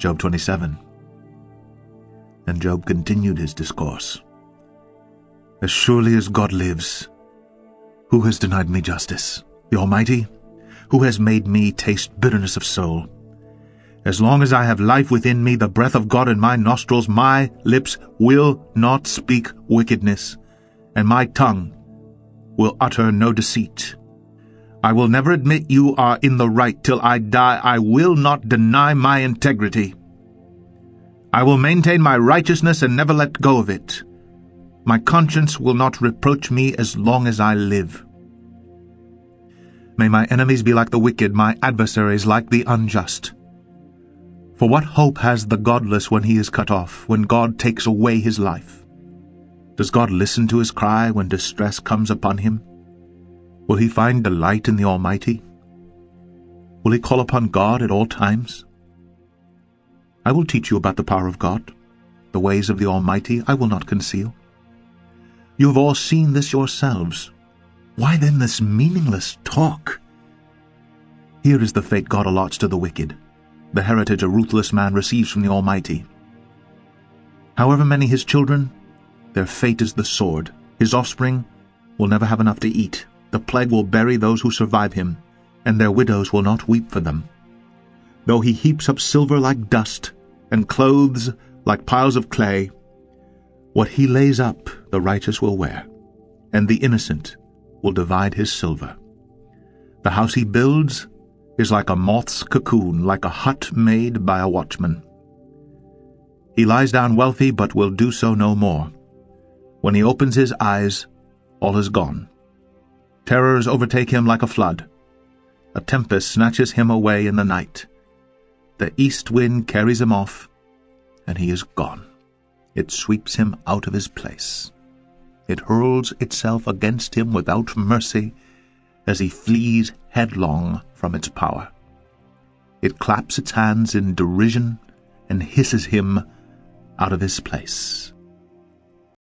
Job 27. And Job continued his discourse. As surely as God lives, who has denied me justice? The Almighty? Who has made me taste bitterness of soul? As long as I have life within me, the breath of God in my nostrils, my lips will not speak wickedness, and my tongue will utter no deceit. I will never admit you are in the right till I die. I will not deny my integrity. I will maintain my righteousness and never let go of it. My conscience will not reproach me as long as I live. May my enemies be like the wicked, my adversaries like the unjust. For what hope has the godless when he is cut off, when God takes away his life? Does God listen to his cry when distress comes upon him? Will he find delight in the Almighty? Will he call upon God at all times? I will teach you about the power of God. The ways of the Almighty I will not conceal. You have all seen this yourselves. Why then this meaningless talk? Here is the fate God allots to the wicked, the heritage a ruthless man receives from the Almighty. However many his children, their fate is the sword. His offspring will never have enough to eat. The plague will bury those who survive him, and their widows will not weep for them. Though he heaps up silver like dust, and clothes like piles of clay, what he lays up the righteous will wear, and the innocent will divide his silver. The house he builds is like a moth's cocoon, like a hut made by a watchman. He lies down wealthy, but will do so no more. When he opens his eyes, all is gone. Terrors overtake him like a flood. A tempest snatches him away in the night. The east wind carries him off, and he is gone. It sweeps him out of his place. It hurls itself against him without mercy as he flees headlong from its power. It claps its hands in derision and hisses him out of his place.